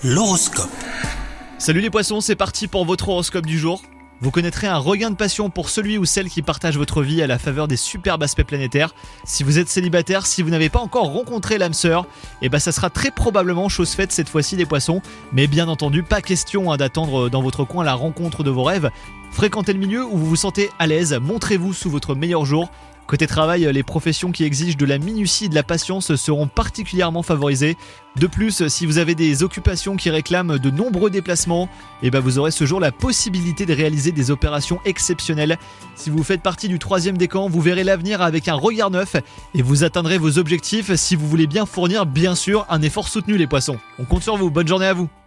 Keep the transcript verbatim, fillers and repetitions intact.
L'horoscope. Salut les poissons, c'est parti pour votre horoscope du jour. Vous connaîtrez un regain de passion pour celui ou celle qui partage votre vie à la faveur des superbes aspects planétaires. Si vous êtes célibataire, si vous n'avez pas encore rencontré l'âme sœur, et bah ça sera très probablement chose faite cette fois-ci les poissons. Mais bien entendu, pas question hein, d'attendre dans votre coin la rencontre de vos rêves. Fréquentez le milieu où vous vous sentez à l'aise, montrez-vous sous votre meilleur jour. Côté travail, les professions qui exigent de la minutie et de la patience seront particulièrement favorisées. De plus, si vous avez des occupations qui réclament de nombreux déplacements, eh ben vous aurez ce jour la possibilité de réaliser des opérations exceptionnelles. Si vous faites partie du troisième décan, vous verrez l'avenir avec un regard neuf et vous atteindrez vos objectifs si vous voulez bien fournir, bien sûr, un effort soutenu les poissons. On compte sur vous, bonne journée à vous.